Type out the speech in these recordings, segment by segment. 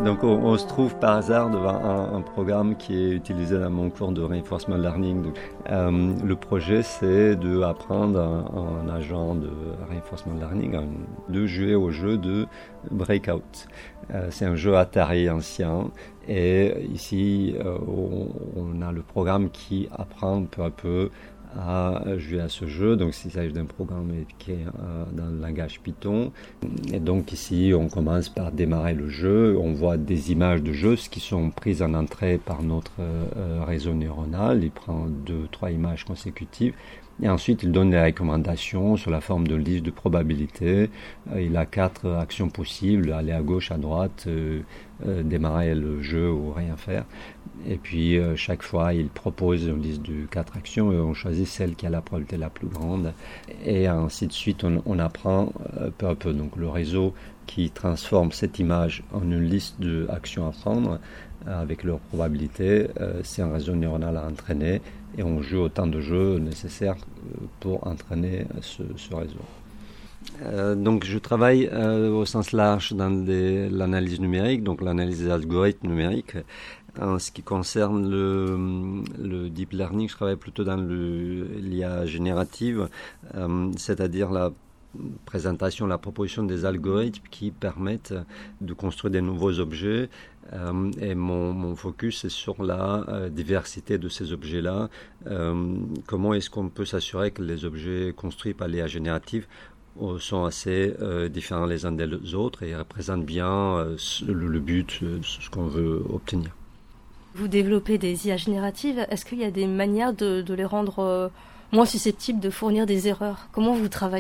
Donc on se trouve par hasard devant un programme qui est utilisé dans mon cours de reinforcement learning. Donc, le projet, c'est d'apprendre un agent de reinforcement learning de jouer au jeu de Breakout. C'est un jeu Atari ancien et ici on a le programme qui apprend peu à peu à jouer à ce jeu. Donc il s'agit d'un programme qui est dans le langage Python. Et donc ici on commence par démarrer le jeu. On voit des images de jeu qui sont prises en entrée par notre réseau neuronal. Il prend 2-3 images consécutives. Et ensuite, il donne des recommandations sur la forme de liste de probabilités. Il a 4 actions possibles, aller à gauche, à droite, démarrer le jeu ou rien faire. Et puis, chaque fois, il propose une liste de 4 actions et on choisit celle qui a la probabilité la plus grande. Et ainsi de suite, on apprend peu à peu. Donc, le réseau qui transforme cette image en une liste d'actions à prendre avec leur probabilité, c'est un réseau neuronal à entraîner et on joue autant de jeux nécessaires pour entraîner ce réseau. Donc je travaille au sens large dans l'analyse numérique, donc l'analyse des algorithmes numériques. En ce qui concerne le deep learning, je travaille plutôt dans l'IA générative, c'est-à-dire la présentation, la proposition des algorithmes qui permettent de construire des nouveaux objets. Et mon focus est sur la diversité de ces objets-là. Comment est-ce qu'on peut s'assurer que les objets construits par l'IA générative sont assez différents les uns des autres et représentent bien le but, ce qu'on veut obtenir. Vous développez des IA génératives. Est-ce qu'il y a des manières de les rendre moins susceptibles de fournir des erreurs ? Comment vous travaillez ?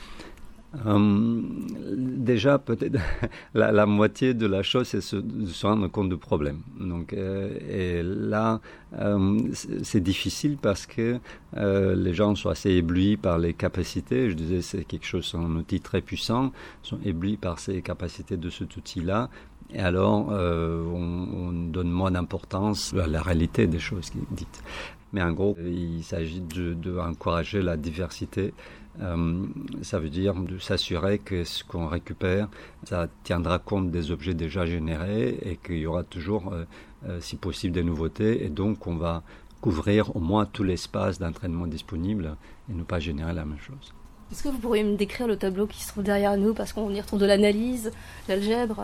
Déjà, peut-être la moitié de la chose, c'est de se rendre compte du problème. Donc, et là, c'est difficile parce que les gens sont assez éblouis par les capacités. Je disais, c'est quelque chose, c'est un outil très puissant. Ils sont éblouis par ces capacités de cet outil-là. Et alors, on donne moins d'importance à la réalité des choses qui sont dites. Mais en gros, il s'agit d'encourager la diversité. Ça veut dire de s'assurer que ce qu'on récupère, ça tiendra compte des objets déjà générés et qu'il y aura toujours, si possible, des nouveautés. Et donc, on va couvrir au moins tout l'espace d'entraînement disponible et ne pas générer la même chose. Est-ce que vous pourriez me décrire le tableau qui se trouve derrière nous, parce qu'on y retrouve de l'analyse, l'algèbre ?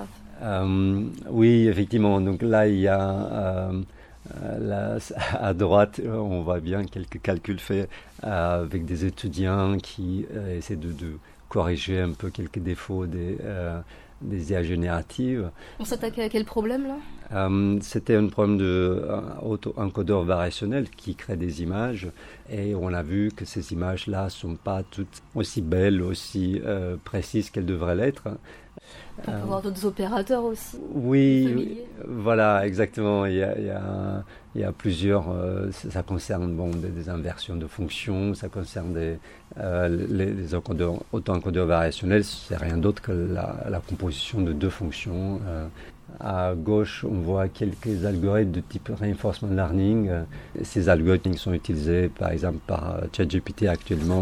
Oui, effectivement. Donc là, il y a... Là, à droite, on voit bien quelques calculs faits avec des étudiants qui essaient de corriger un peu quelques défauts des IA génératives. On s'attaquait à quel problème là ? C'était un problème d'auto-encodeur variationnel qui crée des images et on a vu que ces images-là ne sont pas toutes aussi belles, aussi précises qu'elles devraient l'être. On peut avoir d'autres opérateurs aussi. Oui, voilà, exactement. Il y a plusieurs. Ça concerne des inversions de fonctions, ça concerne les auto-encodeurs variationnels. C'est rien d'autre que la composition de 2 fonctions. À gauche, on voit quelques algorithmes de type reinforcement learning. Ces algorithmes sont utilisés, par exemple, par ChatGPT actuellement.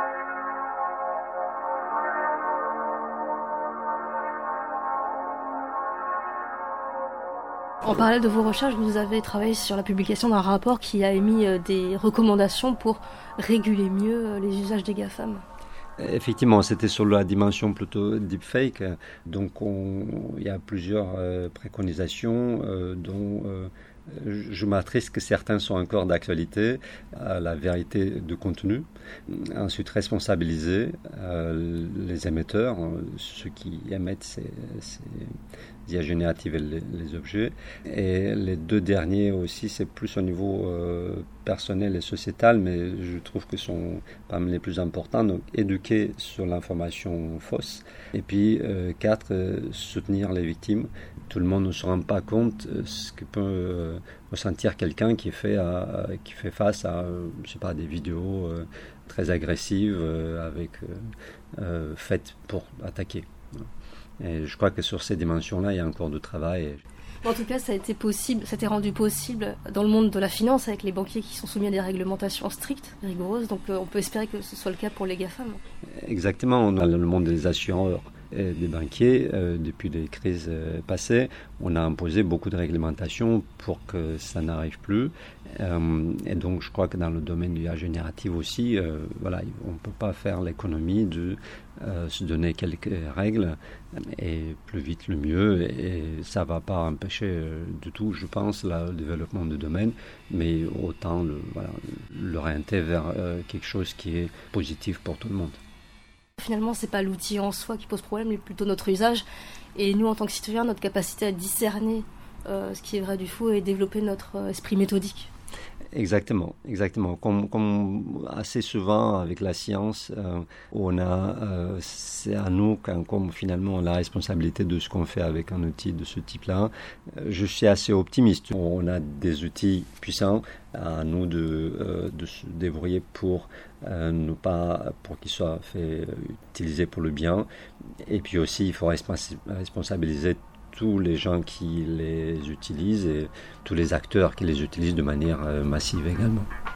En parallèle de vos recherches, vous avez travaillé sur la publication d'un rapport qui a émis des recommandations pour réguler mieux les usages des GAFAM. Effectivement, c'était sur la dimension plutôt deepfake. Donc, il y a plusieurs préconisations dont je m'attriste que certains sont encore d'actualité. La vérité de contenu. Ensuite, responsabiliser les émetteurs, ceux qui émettent ces IA génératives et les objets. Et les 2 derniers aussi, c'est plus au niveau personnel et sociétal, mais je trouve que sont parmi les plus importants. Donc, éduquer sur l'information fausse. Et puis, 4, soutenir les victimes. Tout le monde ne se rend pas compte ce que peut ressentir quelqu'un qui fait face à, je sais pas, des vidéos très agressives faites pour attaquer. Et je crois que sur ces dimensions-là, il y a encore du travail. En tout cas, ça a été rendu possible dans le monde de la finance avec les banquiers qui sont soumis à des réglementations strictes, rigoureuses. Donc on peut espérer que ce soit le cas pour les GAFAM. Exactement, on a le monde des assureurs des banquiers depuis les crises passées. On a imposé beaucoup de réglementations pour que ça n'arrive plus. Et donc, je crois que dans le domaine de l'IA générative aussi, on ne peut pas faire l'économie de se donner quelques règles, et plus vite le mieux. Et ça ne va pas empêcher du tout, je pense, le développement du domaine, mais autant l'orienter vers quelque chose qui est positif pour tout le monde. Finalement, ce n'est pas l'outil en soi qui pose problème, mais plutôt notre usage. Et nous, en tant que citoyens, notre capacité à discerner ce qui est vrai du faux et développer notre esprit méthodique. Exactement. Comme assez souvent avec la science, c'est à nous comme finalement la responsabilité de ce qu'on fait avec un outil de ce type-là. Je suis assez optimiste. On a des outils puissants, à nous de se débrouiller pour qu'ils soient utilisés pour le bien. Et puis aussi, il faut responsabiliser tous les gens qui les utilisent et tous les acteurs qui les utilisent de manière massive également.